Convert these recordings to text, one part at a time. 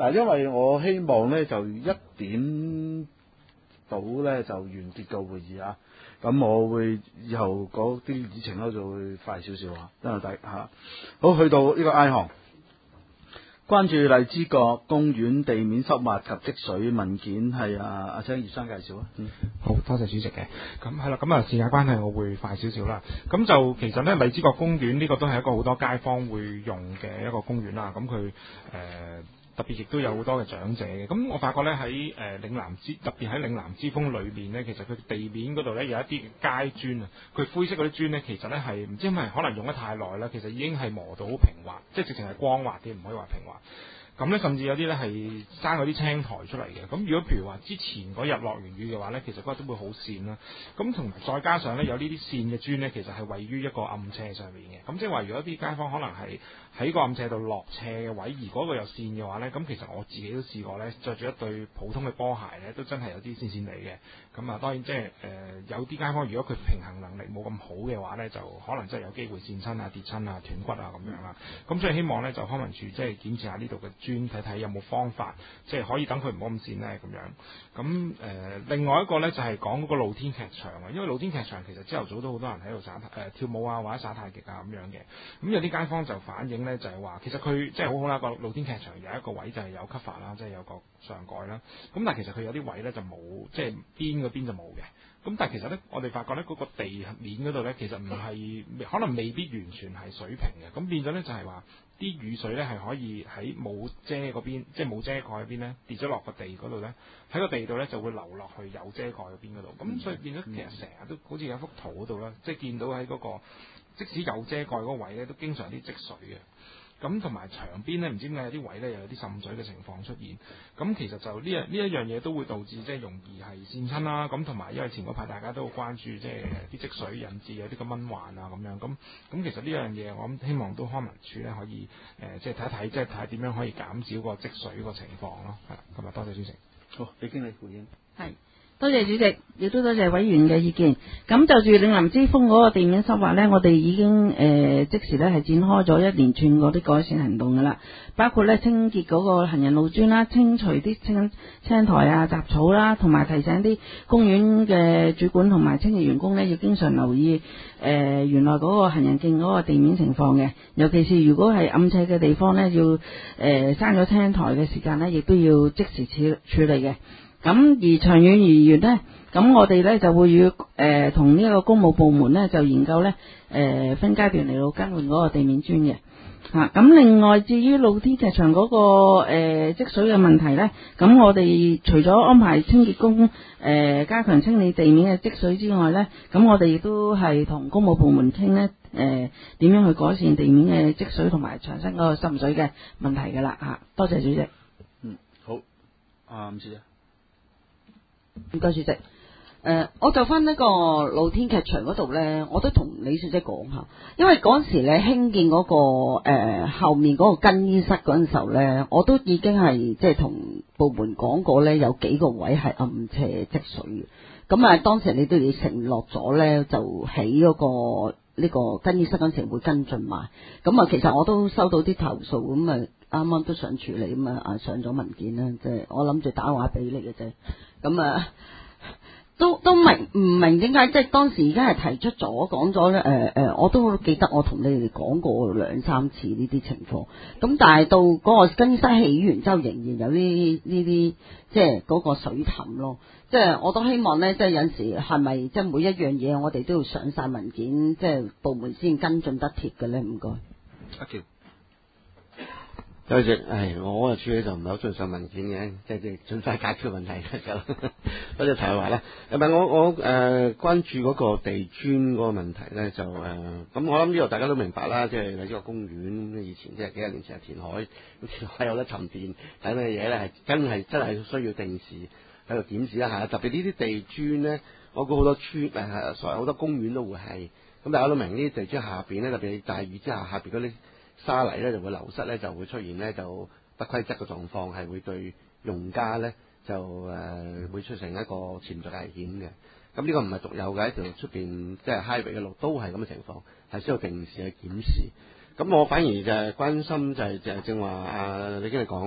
嗱，因為我希望咧就1點到咧就完結個會議啊。咁我會以後嗰啲議程咧就會快少少啊，因為好去到呢個 I 項。關注荔枝角公園地面濕滑及積水文件係阿請葉生介紹啊。 好多謝主席嘅。咁係啦，咁啊時間關係，我會快少少啦。咁就其實咧，荔枝角公園呢個都係一個好多街坊會用嘅一個公園啦。咁佢特別亦都有好多嘅長者嘅。咁我發覺咧喺嶺南之特別喺嶺南之風裏面咧，其實佢地面嗰度咧有一啲街磚啊，佢灰色嗰啲磚咧，其實咧係唔知係咪可能用得太耐啦，其實已經係磨到好平滑，即係直情係光滑啲，唔可以話平滑。咁咧，甚至有啲咧係生嗰啲青苔出嚟嘅。咁如果譬如話之前嗰日落完雨嘅話咧，其實嗰日都會好跣啦。咁同埋再加上咧有呢啲跣嘅磚咧，其實係位於一個暗斜上面嘅。咁即係話，如果啲街坊可能係喺個暗斜度落斜嘅位，而嗰個又跣嘅話咧，咁其實我自己都試過咧，着住一對普通嘅波鞋咧，都真係有啲跣跣地嘅。咁啊，當然即係有啲街坊如果佢平衡能力冇咁好嘅話咧，就可能真係有機會跣親啊、跌親啊、斷骨啊咁樣啦。咁所以希望咧就康文署即係檢視下呢度嘅磚，睇睇有冇方法，即係可以等佢唔好咁跣咧咁樣。咁另外一個咧就係講嗰個露天劇場啊，因為露天劇場其實朝頭早都好多人喺度跳舞啊，或者耍太極啊咁樣嘅。咁有啲街坊就反映咧就係話，其實佢即係好好啦，個露天劇場有一個位就係有 cover 啦，即係有個上蓋啦。咁但係其實佢有啲位咧就冇，即係邊嗰邊就冇嘅。咁但係其實咧，我哋發覺咧嗰個地面嗰度咧，其實唔係可能未必完全係水平嘅。咁變咗咧就係話啲雨水咧係可以喺冇遮嗰邊，即係冇遮蓋嗰邊咧跌咗落個地嗰度咧，喺個地度咧就會流落去有遮蓋嗰邊嗰度。咁所以變咗其實成日都好似有幅圖嗰度啦，即係見到喺嗰個即使有遮蓋嗰個位咧，都經常有啲積水嘅。咁同埋牆邊咧，唔知點解有啲位咧又有啲滲水嘅情況出現。咁其實就呢一樣嘢都會導致即係容易係跣親啦。咁同埋因為前嗰排大家都好關注即係啲積水引致有啲個蚊患啊咁樣。咁其實呢樣嘢我諗希望都康文署咧可以即係睇一睇，即係睇下點樣可以減少個積水個情況咯。係啦，咁啊多謝主席。 好，李經理回應。 係。多謝主席，亦都多謝委員嘅意見。咁就住嶺南之風嗰個地面濕滑呢，我哋已經即時呢係展開咗一連串嗰啲改善行動噶啦，包括呢清潔嗰個行人路磚啦，清除啲青苔啊、雜草啦，同埋提醒啲公園嘅主管同埋清潔員工呢，要經常留意原來嗰個行人徑嗰個地面情況嘅，尤其是如果係暗斜嘅地方呢，要生咗青苔嘅時間呢，亦都要即時處理嘅。咁而長遠而言呢，咁我哋呢就會與同呢一個公務部門呢就研究呢分階段嚟到更換嗰個地面磚嘅。咁另外至於露天劇場嗰個積水嘅問題呢，咁我哋除咗安排清潔工加強清理地面嘅積水之外呢，咁我哋亦都係同公務部門傾呢點樣去改善地面嘅積水同埋牆身嗰個滲水嘅問題㗎啦嚇。多謝主席。 好，吳小姐。 唔該，主席。我就翻呢個露天劇場嗰度呢，我都同李小姐講下，因為嗰時咧興建嗰個後面嗰個更衣室嗰陣時候呢，我都已經係即係同部門講過呢，有幾個位係暗斜積水嘅。咁啊，當時你都要承諾咗呢，就起嗰個呢個更衣室嗰陣時會跟進埋。咁啊，其實我都收到啲投訴，咁啊啱啱都想處理，咁啊上咗文件啦，即係我諗住打電話俾你嘅啫。咁啊，都唔明點解，即係當時已經係提出咗講咗咧，我都記得我同你哋講過2-3次呢啲情況。咁但係到嗰個更衣室起完之後，仍然有呢啲即係嗰個水凼咯。即係我都希望咧，即係有陣時係咪即係每一樣嘢我哋都要上晒文件，即係部門先跟進得貼嘅咧？唔該。 阿橋。 多謝，我處理就唔係好中意上文件嘅，即係盡快解決問題就。多謝提話啦。我關注嗰個地磚嗰個問題咧，就咁我諗呢度大家都明白啦，即係呢個公園以前即係幾廿年前係填海，填海有得沉澱等嘅嘢咧，係真係需要定時喺度檢視一下。特別呢啲地磚咧，我估好多村好多公園都會係咁，大家都明呢啲地磚下邊咧，特別大雨之下下邊嗰啲沙泥咧就會流失咧，就會出現咧就不規則嘅狀況，係會對用家咧就會出成一個潛在危險嘅。咁呢個唔係獨有嘅，喺條出邊即係 highway 嘅路都係咁嘅情況，係需要定時去檢視。咁我反而就係關心就係正話李經理講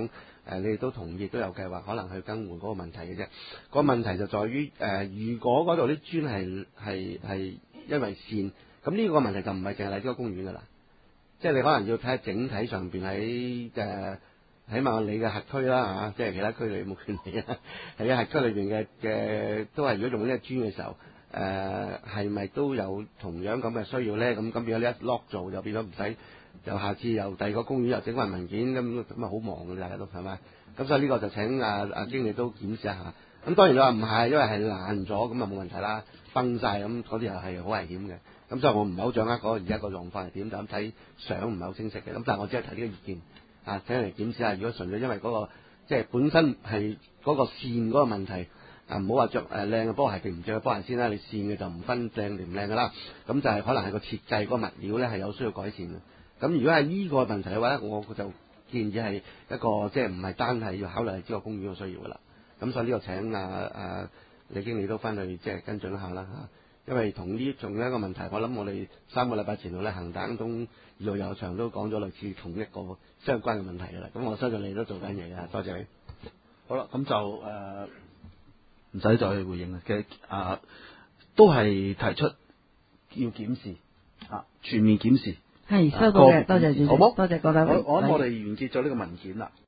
你哋都同意都有計劃可能去更換嗰個問題嘅啫。個問題就在於如果嗰度啲磚係因為線，咁呢個問題就唔係淨係荔枝角公園㗎啦，即係你可能要睇下整體上邊喺起碼你嘅轄區啦嚇，即係其他區你冇權利啊，喺轄區裏邊嘅都係如果用呢個磚嘅時候，係咪都有同樣咁嘅需要咧？咁變咗呢一 lock 做就變咗唔使，又下次又第二個公園又整翻文件咁啊好忙嘅大家都係咪？咁所以呢個就請經理都檢視一下。咁當然你話唔係，因為係爛咗咁啊冇問題啦，崩晒咁嗰啲又係好危險嘅。咁所以我唔係好掌握而家個狀況係點，就咁睇相唔係好清晰嘅。咁但係我只係提呢個意見。請嚟檢視下，如果純粹因為嗰個即係本身係嗰個線嗰個問題，唔好話着靚嘅波鞋定唔着嘅波鞋先啦，你線嘅就唔分靚定唔靚噶啦，咁就係可能係個設計嗰個物料咧係有需要改善嘅。咁如果係呢個問題嘅話咧，我就建議係一個即係唔係單係要考慮呢個公園嘅需要噶啦。咁所以呢個請李經理都翻去即係跟進一下啦嚇。因為同呢仲有一個問題，我諗我哋3個禮拜前度咧，恒大東2號遊樂場都講咗類似同一個相關嘅問題㗎啦。咁我相信你都做緊嘢㗎，多謝你。 好啦，咁就唔使再回應啦。其實都係提出要檢視全面檢視。 係收到嘅，多謝主席， 好冇？ 多謝各位。 我諗我哋完結咗呢個文件啦。